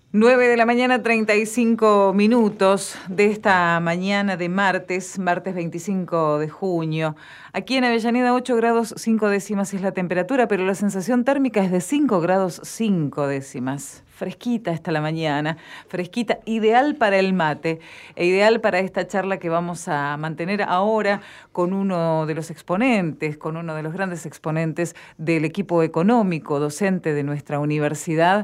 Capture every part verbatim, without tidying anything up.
Nueve de la mañana, treinta y cinco minutos de esta mañana de martes, martes veinticinco de junio. Aquí en Avellaneda, ocho grados cinco décimas es la temperatura, pero la sensación térmica es de cinco grados cinco décimas. Fresquita está la mañana, fresquita, ideal para el mate, e ideal para esta charla que vamos a mantener ahora con uno de los exponentes, con uno de los grandes exponentes del equipo económico docente de nuestra universidad.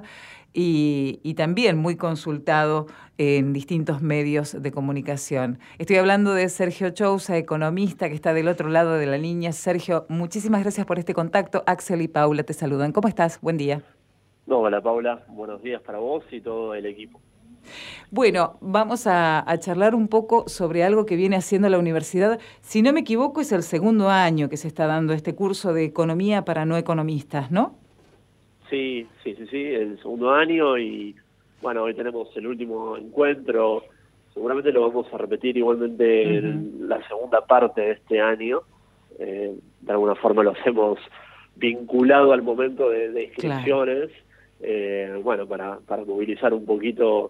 Y, y también muy consultado en distintos medios de comunicación. Estoy hablando de Sergio Chousa, economista, que está del otro lado de la línea. Sergio, muchísimas gracias por este contacto. Axel y Paula te saludan. ¿Cómo estás? Buen día. No, hola Paula, buenos días para vos y todo el equipo. Bueno, vamos a, a charlar un poco sobre algo que viene haciendo la universidad. Si no me equivoco, es el segundo año que se está dando este curso de economía para no economistas, ¿no? Sí, sí, sí, sí, el segundo año y bueno, hoy tenemos el último encuentro, seguramente lo vamos a repetir igualmente uh-huh. en la segunda parte de este año, eh, de alguna forma lo hacemos vinculado al momento de, de inscripciones, claro. eh, bueno, para, para movilizar un poquito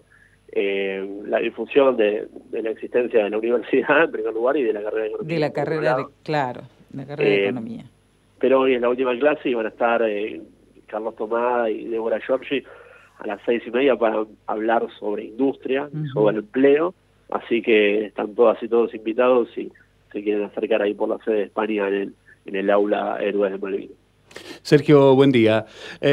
eh, la difusión de, de la existencia de la universidad en primer lugar y de la carrera de economía. De la carrera de, claro, la carrera eh, de economía. Pero hoy es la última clase y van a estar... Eh, Carlos Tomada y Débora Giorgi a las seis y media para hablar sobre industria, uh-huh. sobre empleo, así que están todas y todos invitados y se quieren acercar ahí por la sede de España en el, en el aula Héroes de Malvinas. Sergio, buen día.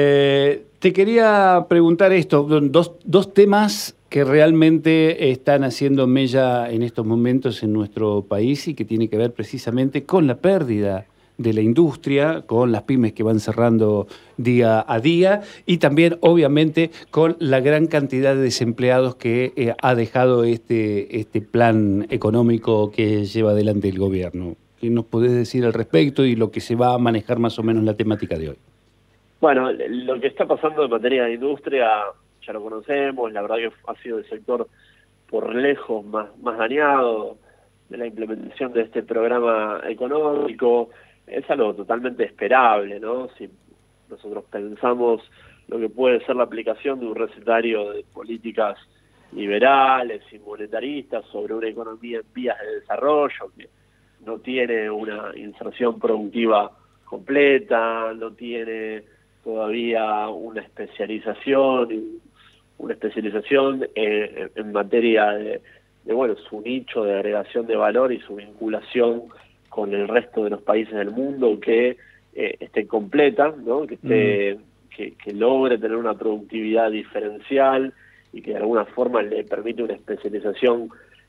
Eh, te quería preguntar esto, dos, dos temas que realmente están haciendo mella en estos momentos en nuestro país y que tiene que ver precisamente con la pérdida de la industria, con las pymes que van cerrando día a día y también, obviamente, con la gran cantidad de desempleados que eh, ha dejado este, este plan económico que lleva adelante el gobierno. ¿Qué nos podés decir al respecto y lo que se va a manejar más o menos la temática de hoy? Bueno, lo que está pasando en materia de industria ya lo conocemos, la verdad que ha sido el sector por lejos más, más dañado de la implementación de este programa económico. Es algo totalmente esperable, ¿no? Si nosotros pensamos lo que puede ser la aplicación de un recetario de políticas liberales y monetaristas sobre una economía en vías de desarrollo que no tiene una inserción productiva completa, no tiene todavía una especialización, una especialización en, en materia de, de, bueno, su nicho de agregación de valor y su vinculación con el resto de los países del mundo, que eh, esté completa, ¿no? que, esté, mm. que, que logre tener una productividad diferencial y que de alguna forma le permite una especialización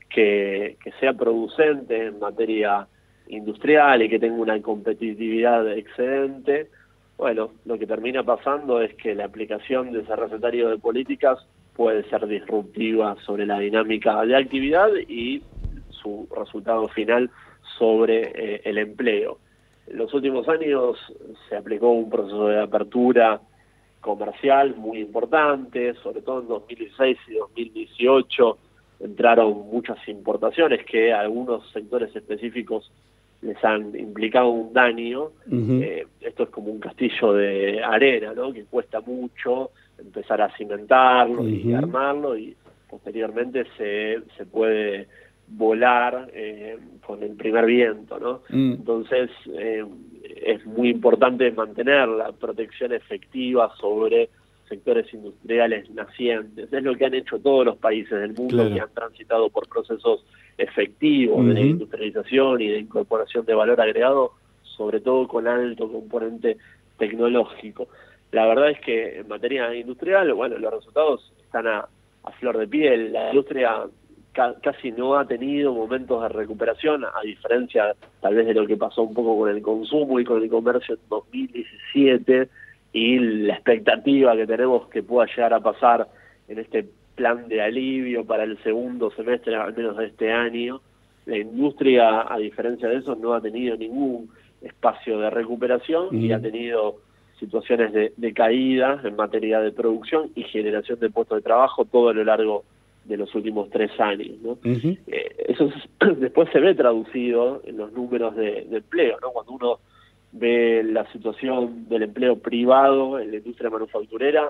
que, que sea producente en materia industrial y que tenga una competitividad excedente. Bueno, lo que termina pasando es que la aplicación de ese recetario de políticas puede ser disruptiva sobre la dinámica de actividad y su resultado final sobre eh, el empleo. En los últimos años se aplicó un proceso de apertura comercial muy importante, sobre todo en dos mil dieciséis y dos mil dieciocho entraron muchas importaciones que a algunos sectores específicos les han implicado un daño. Uh-huh. Eh, esto es como un castillo de arena, ¿no? Que cuesta mucho empezar a cimentarlo uh-huh. y armarlo y posteriormente se, se puede volar eh, con el primer viento, ¿no? Mm. Entonces eh, es muy importante mantener la protección efectiva sobre sectores industriales nacientes. Es lo que han hecho todos los países del mundo, claro, que han transitado por procesos efectivos uh-huh. de industrialización y de incorporación de valor agregado, sobre todo con alto componente tecnológico. La verdad es que en materia industrial, bueno, los resultados están a, a flor de piel. La industria casi no ha tenido momentos de recuperación, a diferencia tal vez de lo que pasó un poco con el consumo y con el comercio en dos mil diecisiete y la expectativa que tenemos que pueda llegar a pasar en este plan de alivio para el segundo semestre, al menos de este año. La industria, a diferencia de eso, no ha tenido ningún espacio de recuperación uh-huh. y ha tenido situaciones de, de caída en materia de producción y generación de puestos de trabajo todo a lo largo de los últimos tres años, ¿no? Uh-huh. Eh, eso es, después se ve traducido en los números de, de empleo, ¿no? Cuando uno ve la situación del empleo privado en la industria manufacturera,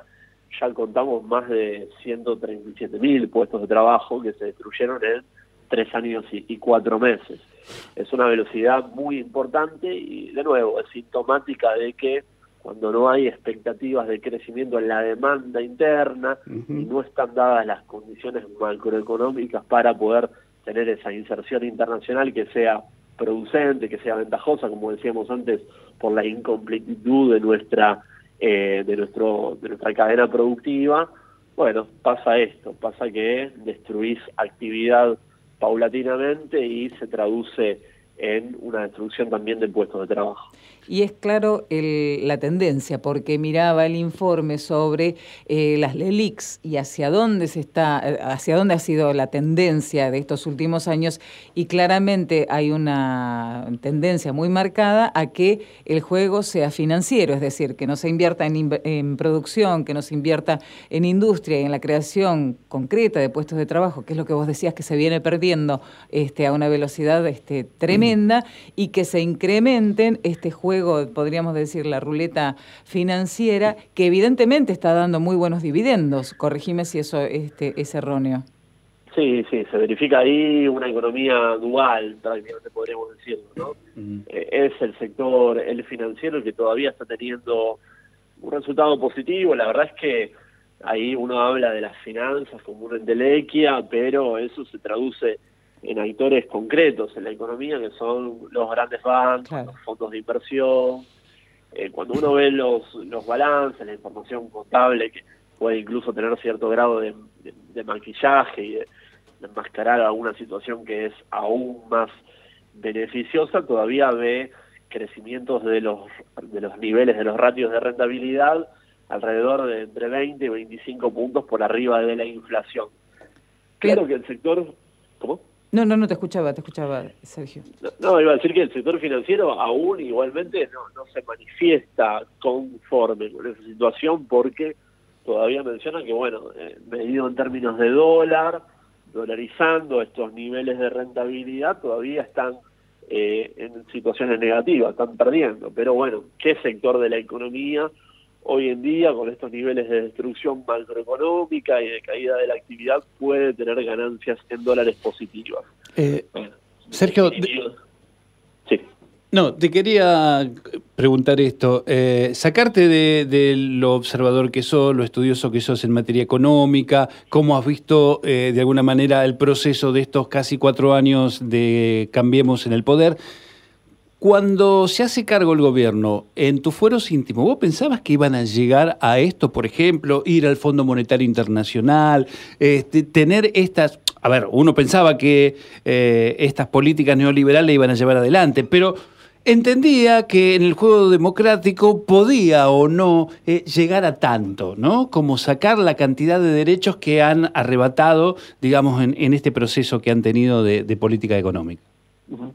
ya contamos más de ciento treinta y siete mil puestos de trabajo que se destruyeron en tres años y, y cuatro meses. Es una velocidad muy importante y, de nuevo, es sintomática de que cuando no hay expectativas de crecimiento en la demanda interna uh-huh. y no están dadas las condiciones macroeconómicas para poder tener esa inserción internacional que sea producente, que sea ventajosa, como decíamos antes, por la incompletitud de nuestra eh, de nuestro de nuestra cadena productiva, bueno, pasa esto, pasa que destruís actividad paulatinamente y se traduce en una destrucción también de puestos de trabajo. Y es claro el, la tendencia, porque miraba el informe sobre eh, las LELIQs y hacia dónde se está, hacia dónde ha sido la tendencia de estos últimos años, y claramente hay una tendencia muy marcada a que el juego sea financiero, es decir, que no se invierta en, en producción, que no se invierta en industria y en la creación concreta de puestos de trabajo, que es lo que vos decías que se viene perdiendo este, a una velocidad este, tremenda, mm. y que se incrementen este juego, podríamos decir, la ruleta financiera, que evidentemente está dando muy buenos dividendos. Corregime si eso este, es erróneo. Sí, sí, se verifica ahí una economía dual, prácticamente podríamos decirlo, ¿no? Mm. Eh, es el sector, el financiero, el que todavía está teniendo un resultado positivo. La verdad es que ahí uno habla de las finanzas como una entelequia, pero eso se traduce en actores concretos en la economía, que son los grandes bancos, claro. los fondos de inversión. Eh, cuando uno ve los, los balances, la información contable, que puede incluso tener cierto grado de, de, de maquillaje y de, de enmascarar alguna situación que es aún más beneficiosa, todavía ve crecimientos de los, de los niveles de los ratios de rentabilidad alrededor de entre veinte y veinticinco puntos por arriba de la inflación. Claro que el sector... ¿Cómo? No, no, no te escuchaba, te escuchaba, Sergio. No, no, iba a decir que el sector financiero aún igualmente no, no se manifiesta conforme con esa situación, porque todavía menciona que, bueno, eh, medido en términos de dólar, dolarizando estos niveles de rentabilidad, todavía están eh, en situaciones negativas, están perdiendo. Pero bueno, ¿qué sector de la economía hoy en día, con estos niveles de destrucción macroeconómica y de caída de la actividad, puede tener ganancias en dólares positivas? Eh, Sergio, de, sí. No, te quería preguntar esto. Eh, sacarte de, de lo observador que sos, lo estudioso que sos en materia económica, cómo has visto eh, de alguna manera el proceso de estos casi cuatro años de Cambiemos en el poder. Cuando se hace cargo el gobierno, en tus fueros íntimos, ¿vos pensabas que iban a llegar a esto, por ejemplo, ir al Fondo Monetario Internacional, este, tener estas... A ver, uno pensaba que eh, estas políticas neoliberales iban a llevar adelante, pero entendía que en el juego democrático podía o no eh, llegar a tanto, ¿no? Como sacar la cantidad de derechos que han arrebatado, digamos, en, en este proceso que han tenido de, de política económica. Uh-huh.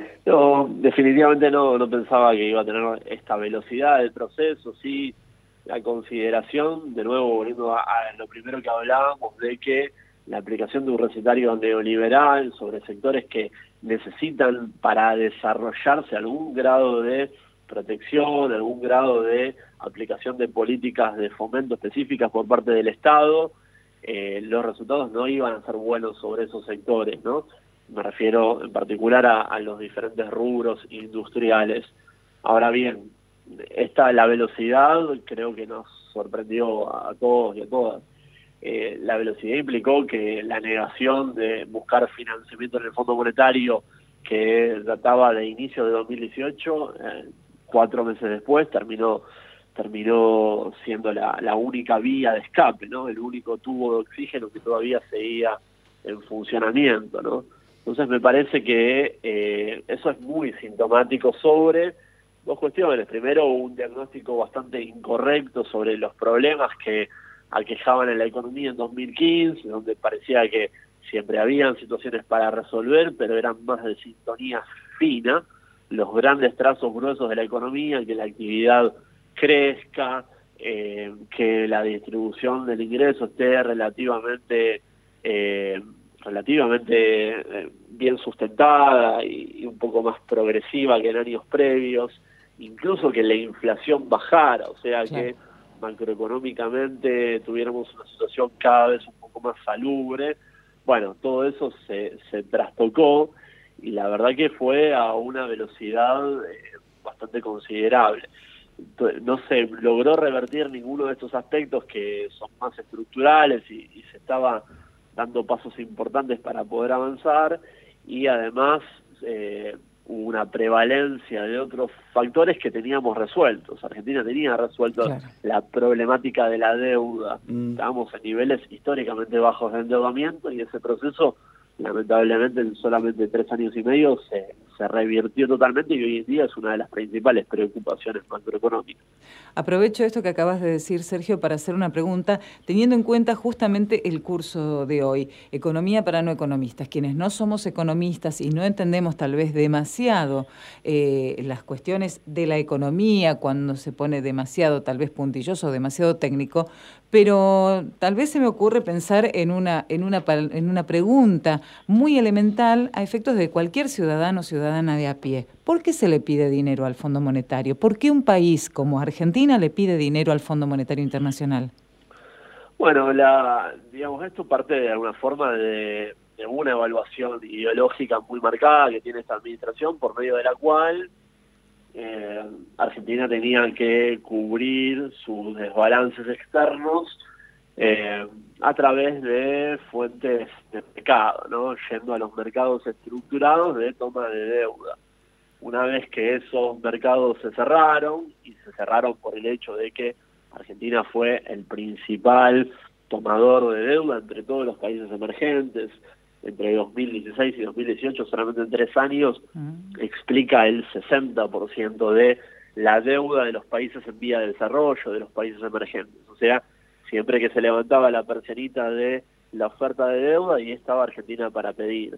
No, definitivamente no, no pensaba que iba a tener esta velocidad del proceso, sí, la consideración, de nuevo volviendo a, a lo primero que hablábamos, de que la aplicación de un recetario neoliberal sobre sectores que necesitan para desarrollarse algún grado de protección, algún grado de aplicación de políticas de fomento específicas por parte del Estado, eh, los resultados no iban a ser buenos sobre esos sectores, ¿no? Me refiero en particular a, a los diferentes rubros industriales. Ahora bien, esta la velocidad creo que nos sorprendió a todos y a todas. Eh, la velocidad implicó que la negación de buscar financiamiento en el Fondo Monetario, que databa de inicio de dos mil dieciocho, eh, cuatro meses después terminó terminó siendo la, la única vía de escape, ¿no? El único tubo de oxígeno que todavía seguía en funcionamiento, ¿no? Entonces me parece que eh, eso es muy sintomático sobre dos cuestiones. Primero, un diagnóstico bastante incorrecto sobre los problemas que aquejaban en la economía en dos mil quince, donde parecía que siempre habían situaciones para resolver, pero eran más de sintonía fina, los grandes trazos gruesos de la economía, que la actividad crezca, eh, que la distribución del ingreso esté relativamente... Eh, relativamente eh, bien sustentada y, y un poco más progresiva que en años previos, incluso que la inflación bajara, o sea, claro, que macroeconómicamente tuviéramos una situación cada vez un poco más salubre. Bueno, todo eso se, se trastocó y la verdad que fue a una velocidad eh, bastante considerable. No se logró revertir ninguno de estos aspectos que son más estructurales y, y se estaba dando pasos importantes para poder avanzar, y además eh, hubo una prevalencia de otros factores que teníamos resueltos. Argentina tenía resuelto claro. la problemática de la deuda. Mm. Estábamos en niveles históricamente bajos de endeudamiento y ese proceso, lamentablemente, en solamente tres años y medio se, se revirtió totalmente y hoy en día es una de las principales preocupaciones macroeconómicas. Aprovecho esto que acabas de decir, Sergio, para hacer una pregunta, teniendo en cuenta justamente el curso de hoy, Economía para no economistas. Quienes no somos economistas y no entendemos tal vez demasiado eh, las cuestiones de la economía, cuando se pone demasiado tal vez puntilloso, demasiado técnico, pero tal vez se me ocurre pensar en una, en una, en una pregunta muy elemental a efectos de cualquier ciudadano o ciudadana de a pie. ¿Por qué se le pide dinero al Fondo Monetario? ¿Por qué un país como Argentina le pide dinero al Fondo Monetario Internacional? Bueno, la, digamos, esto parte de alguna forma de, de una evaluación ideológica muy marcada que tiene esta administración, por medio de la cual eh, Argentina tenía que cubrir sus desbalances externos eh, a través de fuentes de mercado, ¿no? Yendo a los mercados estructurados de toma de deuda. Una vez que esos mercados se cerraron, y se cerraron por el hecho de que Argentina fue el principal tomador de deuda entre todos los países emergentes, entre dos mil dieciséis y dos mil dieciocho, solamente en tres años, mm. explica el sesenta por ciento de la deuda de los países en vía de desarrollo, de los países emergentes. O sea, siempre que se levantaba la persianita de la oferta de deuda, y estaba Argentina para pedir.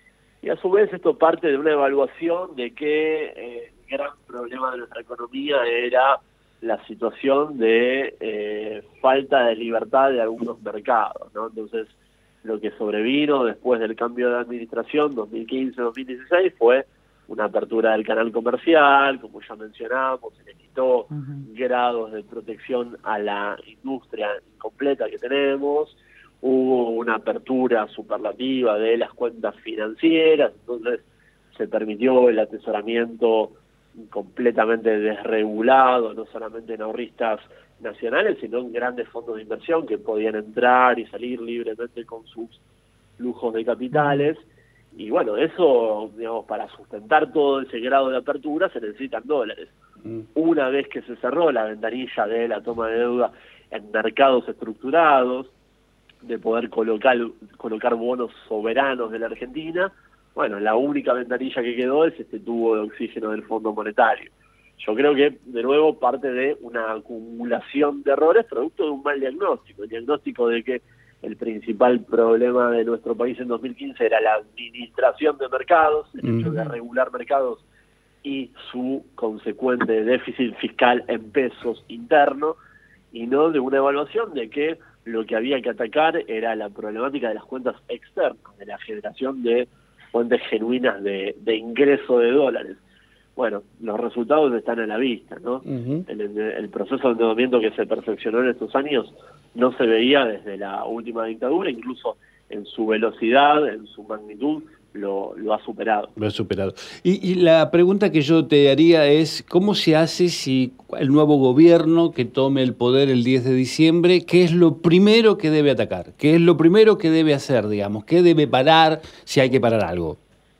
Y a su vez esto parte de una evaluación de que eh, el gran problema de nuestra economía era la situación de eh, falta de libertad de algunos mercados, ¿no? Entonces, lo que sobrevino después del cambio de administración dos mil quince dos mil dieciséis fue una apertura del canal comercial, como ya mencionamos, se le quitó uh-huh. grados de protección a la industria incompleta que tenemos, hubo una apertura superlativa de las cuentas financieras, entonces se permitió el atesoramiento completamente desregulado, no solamente en ahorristas nacionales, sino en grandes fondos de inversión que podían entrar y salir libremente con sus flujos de capitales. Y bueno, eso, digamos, para sustentar todo ese grado de apertura se necesitan dólares. Mm. Una vez que se cerró la ventanilla de la toma de deuda en mercados estructurados, de poder colocar, colocar bonos soberanos de la Argentina, bueno, la única ventanilla que quedó es este tubo de oxígeno del Fondo Monetario. Yo creo que, de nuevo, parte de una acumulación de errores producto de un mal diagnóstico. El diagnóstico de que el principal problema de nuestro país en dos mil quince era la administración de mercados, el mm. hecho de regular mercados y su consecuente déficit fiscal en pesos interno, y no de una evaluación de que lo que había que atacar era la problemática de las cuentas externas, de la generación de fuentes genuinas de, de ingreso de dólares. Bueno, los resultados están a la vista, ¿no? Uh-huh. el, el proceso de endeudamiento que se perfeccionó en estos años no se veía desde la última dictadura, incluso en su velocidad, en su magnitud, lo, lo ha superado. Lo ha superado. Y, y la pregunta que yo te haría es, ¿cómo se hace si el nuevo gobierno que tome el poder el diez de diciembre, qué es lo primero que debe atacar? ¿Qué es lo primero que debe hacer, digamos? ¿Qué debe parar si hay que parar algo?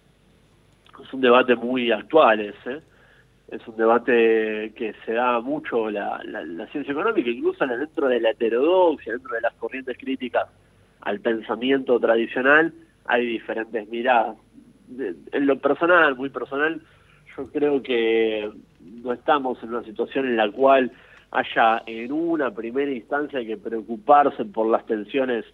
Es un debate muy actual ese. Es un debate que se da mucho la, la, la ciencia económica, incluso dentro de la heterodoxia, dentro de las corrientes críticas al pensamiento tradicional, hay diferentes miradas. De, en lo personal, muy personal, yo creo que no estamos en una situación en la cual haya en una primera instancia que preocuparse por las tensiones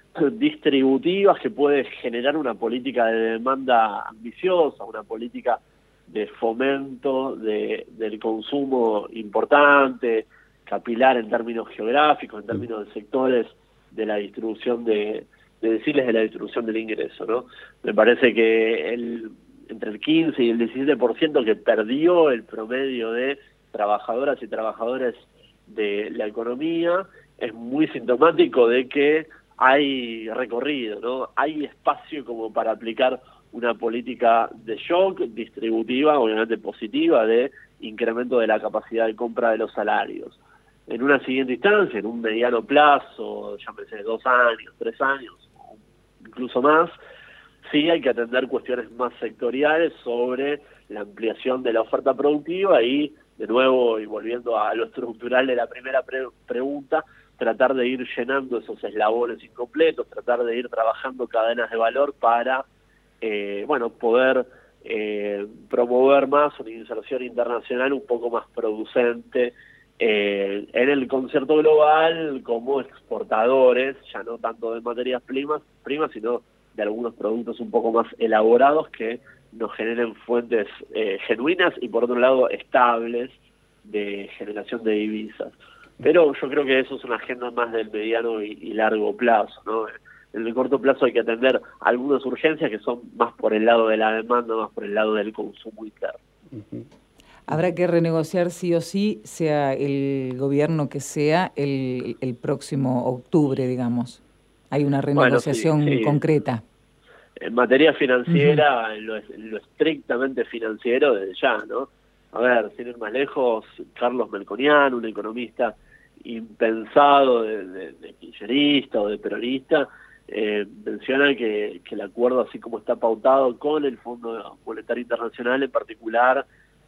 distributivas que puede generar una política de demanda ambiciosa, una política de fomento de, del consumo importante, capilar en términos geográficos, en términos de sectores de la distribución de, de deciles de la distribución del ingreso, ¿no? Me parece que el, entre el quince y el diecisiete por ciento que perdió el promedio de trabajadoras y trabajadores de la economía, es muy sintomático de que hay recorrido, ¿no? Hay espacio como para aplicar una política de shock distributiva, obviamente positiva, de incremento de la capacidad de compra de los salarios. En una siguiente instancia, en un mediano plazo, llámese dos años, tres años, incluso más, sí hay que atender cuestiones más sectoriales sobre la ampliación de la oferta productiva y, de nuevo, y volviendo a lo estructural de la primera pre pregunta, tratar de ir llenando esos eslabones incompletos, tratar de ir trabajando cadenas de valor para, eh, bueno, poder eh, promover más una inserción internacional un poco más producente eh, en el concierto global como exportadores, ya no tanto de materias primas, primas sino de algunos productos un poco más elaborados que nos generen fuentes eh, genuinas y, por otro lado, estables de generación de divisas. Pero yo creo que eso es una agenda más del mediano y, y largo plazo, ¿no? En el corto plazo hay que atender algunas urgencias que son más por el lado de la demanda, más por el lado del consumo interno. Uh-huh. Habrá que renegociar sí o sí, sea el gobierno que sea, el, el próximo octubre, digamos. Hay una renegociación bueno, sí, sí. concreta. En materia financiera, uh-huh. en, lo, en lo estrictamente financiero, desde ya, ¿no? A ver, sin ir más lejos, Carlos Melconian, un economista impensado de, de, de kirchnerista o de peronista, eh, menciona que, que el acuerdo, así como está pautado con el Fondo Monetario Internacional en particular,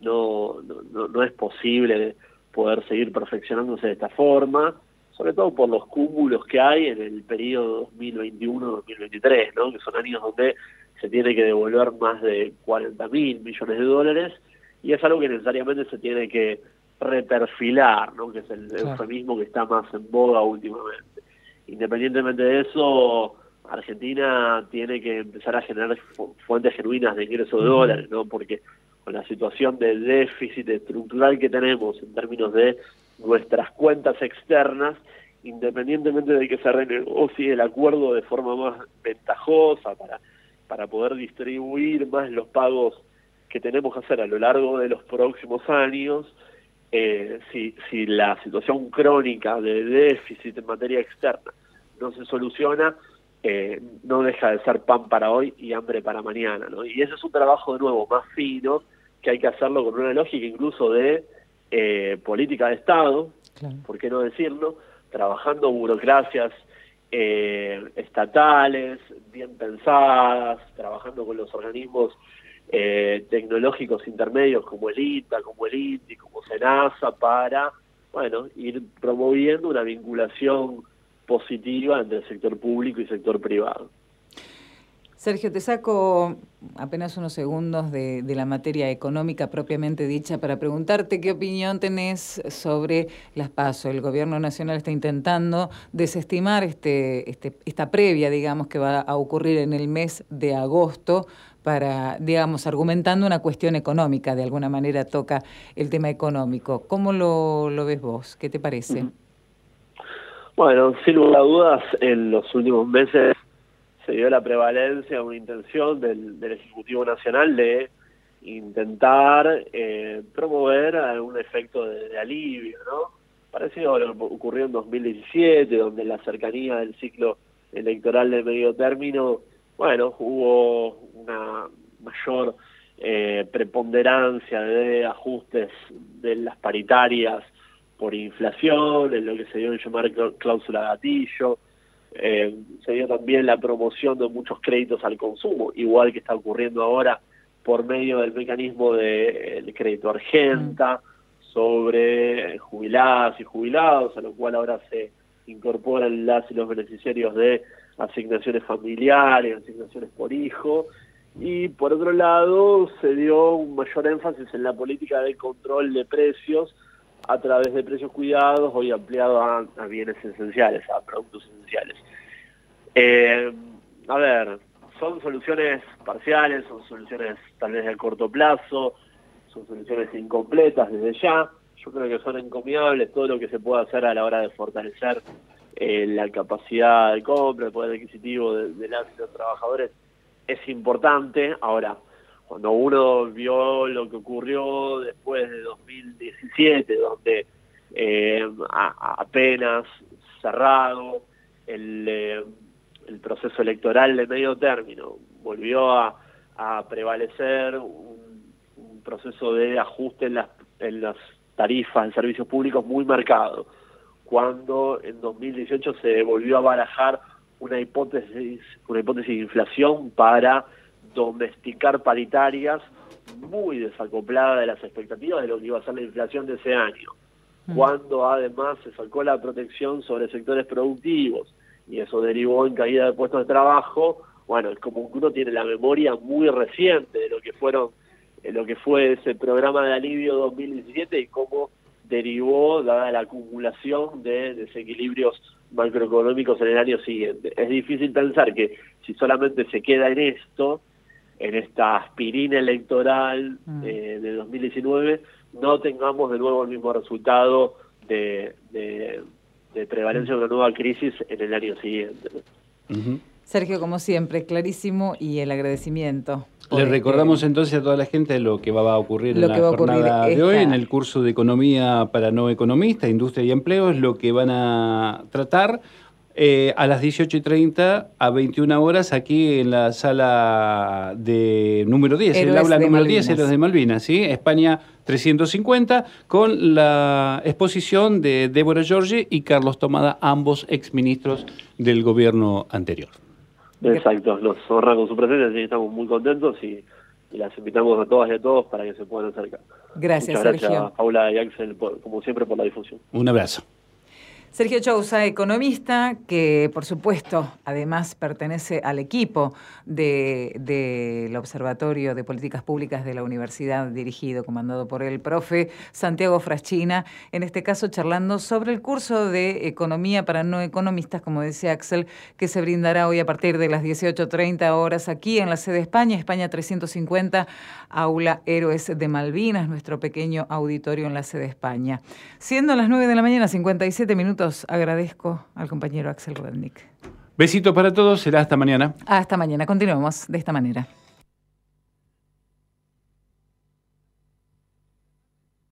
no, no, no es posible poder seguir perfeccionándose de esta forma, sobre todo por los cúmulos que hay en el periodo dos mil veintiuno dos mil veintitrés, ¿no? Que son años donde se tiene que devolver más de cuarenta mil millones de dólares, y es algo que necesariamente se tiene que reperfilar, ¿no? Que es el claro. eufemismo que está más en boga últimamente. Independientemente de eso, Argentina tiene que empezar a generar fu fuentes genuinas de ingreso de uh-huh. dólares, ¿no? Porque con la situación de déficit estructural que tenemos en términos de nuestras cuentas externas, independientemente de que se renegocie el acuerdo de forma más ventajosa para, para poder distribuir más los pagos que tenemos que hacer a lo largo de los próximos años, eh, si, si la situación crónica de déficit en materia externa no se soluciona, eh, no deja de ser pan para hoy y hambre para mañana, ¿no? Y ese es un trabajo, de nuevo, más fino, que hay que hacerlo con una lógica incluso de eh, política de Estado, claro. ¿por qué no decirlo? Trabajando burocracias eh, estatales, bien pensadas, trabajando con los organismos Eh, tecnológicos intermedios como el I T A, como el I N T I, como SENASA, para, bueno, ir promoviendo una vinculación positiva entre el sector público y sector privado. Sergio, te saco apenas unos segundos de, de la materia económica propiamente dicha para preguntarte qué opinión tenés sobre las PASO. El gobierno nacional está intentando desestimar este, este, esta previa, digamos, que va a ocurrir en el mes de agosto, para, digamos, argumentando una cuestión económica, de alguna manera toca el tema económico. ¿Cómo lo, lo ves vos? ¿Qué te parece? Bueno, sin lugar a dudas, en los últimos meses se dio la prevalencia, una intención del, del Ejecutivo Nacional de intentar eh, promover algún efecto de, de alivio, ¿no? Parecido a lo que ocurrió en dos mil diecisiete, donde la cercanía del ciclo electoral de medio término, bueno, hubo una mayor eh, preponderancia de ajustes de las paritarias por inflación, en lo que se dio en llamar cláusula gatillo. Eh, se dio también la promoción de muchos créditos al consumo, igual que está ocurriendo ahora por medio del mecanismo de, de crédito argenta sobre jubiladas y jubilados, a lo cual ahora se incorporan las y los beneficiarios de asignaciones familiares, asignaciones por hijo, y por otro lado se dio un mayor énfasis en la política de control de precios a través de precios cuidados, hoy ampliado a, a bienes esenciales, a productos esenciales. Eh, a ver, son soluciones parciales, son soluciones tal vez de corto plazo, son soluciones incompletas desde ya. Yo creo que son encomiables todo lo que se puede hacer a la hora de fortalecer eh, la capacidad de compra, el poder adquisitivo de, de las y los trabajadores es importante. Ahora, cuando uno vio lo que ocurrió después de dos mil diecisiete, donde eh, a, apenas cerrado el, eh, el proceso electoral de medio término, volvió a, a prevalecer un, un proceso de ajuste en las, en las tarifas en servicios públicos muy marcado, cuando en dos mil dieciocho se volvió a barajar una hipótesis, una hipótesis de inflación para domesticar paritarias muy desacoplada de las expectativas de lo que iba a ser la inflación de ese año, mm. cuando además se sacó la protección sobre sectores productivos y eso derivó en caída de puestos de trabajo. Bueno, es como que uno tiene la memoria muy reciente de lo que fueron, de lo que fue ese programa de alivio dos mil diecisiete y cómo derivó, dada la acumulación de desequilibrios macroeconómicos en el año siguiente. Es difícil pensar que si solamente se queda en esto, en esta aspirina electoral mm. eh, de dos mil diecinueve, no tengamos de nuevo el mismo resultado de, de, de prevalencia de una nueva crisis en el año siguiente. Uh-huh. Sergio, como siempre, clarísimo, y el agradecimiento. Le recordamos entonces a toda la gente lo que va a ocurrir en la jornada de hoy, en el curso de Economía para no economistas, Industria y Empleo, es lo que van a tratar eh, a las dieciocho y treinta a veintiuna horas aquí en la sala de número diez, el aula número diez, Héroes de Malvinas, ¿sí? España trescientos cincuenta, con la exposición de Débora Giorgi y Carlos Tomada, ambos exministros del gobierno anterior. Exacto, nos honra con su presencia, así que estamos muy contentos y, y las invitamos a todas y a todos para que se puedan acercar. Gracias, Muchas Sergio. Gracias, Paula y Axel, por, como siempre, por la difusión. Un abrazo. Sergio Chousa, economista, que por supuesto además pertenece al equipo del de, de Observatorio de Políticas Públicas de la Universidad, dirigido, comandado por el profe Santiago Fraschina, en este caso charlando sobre el curso de Economía para no economistas, como decía Axel, que se brindará hoy a partir de las dieciocho treinta horas aquí en la sede de España, España trescientos cincuenta, Aula Héroes de Malvinas, nuestro pequeño auditorio en la sede de España. Siendo las nueve de la mañana, cincuenta y siete minutos, agradezco al compañero Axel Rudnick. Besito para todos, será hasta mañana. Hasta mañana, continuemos de esta manera.